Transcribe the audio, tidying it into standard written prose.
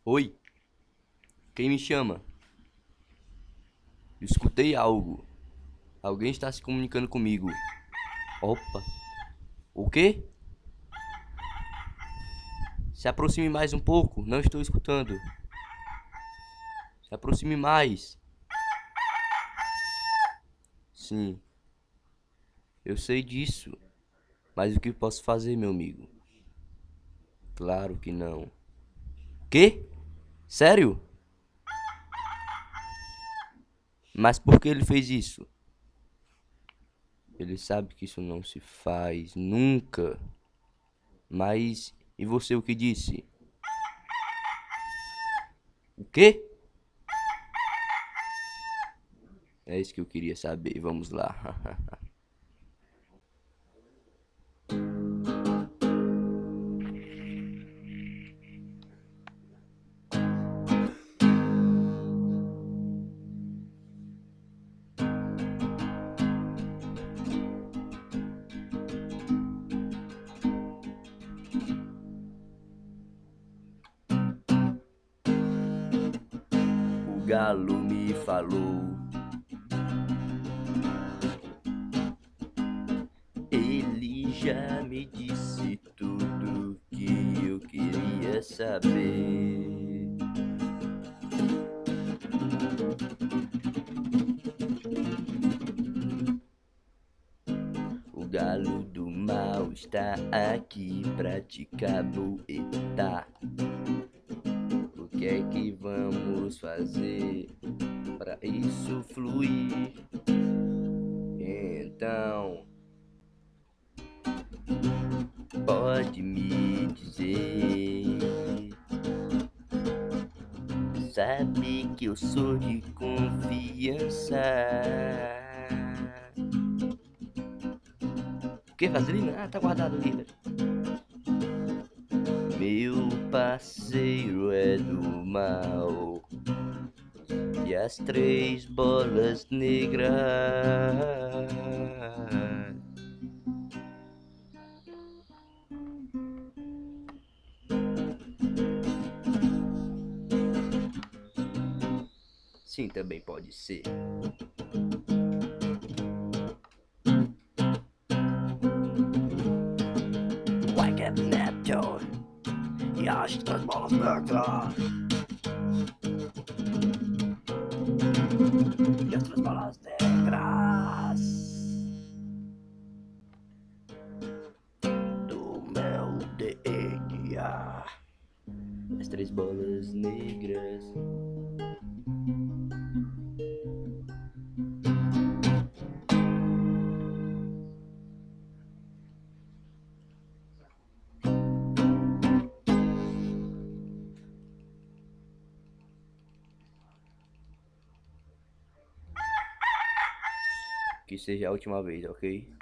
Oi, quem me chama? Escutei algo. Alguém está se comunicando comigo. Opa, o quê? Se aproxime mais um pouco, não estou escutando. Se aproxime mais. Sim, eu sei disso. Mas o que posso fazer, meu amigo? Claro que não. Quê? Sério? Mas por que ele fez isso? Ele sabe que isso não se faz nunca. Mas e você o que disse? O quê? É isso que eu queria saber. Vamos lá. O galo me falou. Ele já me disse tudo que eu queria saber. O galo do mal está aqui pra te caboetar. O que é que vamos fazer pra isso fluir? Então, pode me dizer. Sabe que eu sou de confiança. O que, vaselina? Ah, tá guardado ali, velho. Meu parceiro é do mal. E as três bolas negras. Sim, também pode ser. Like a Neptune. E as três bolas negras. E as três bolas negras. Do meu DNA. As três bolas negras. Que seja a última vez, ok?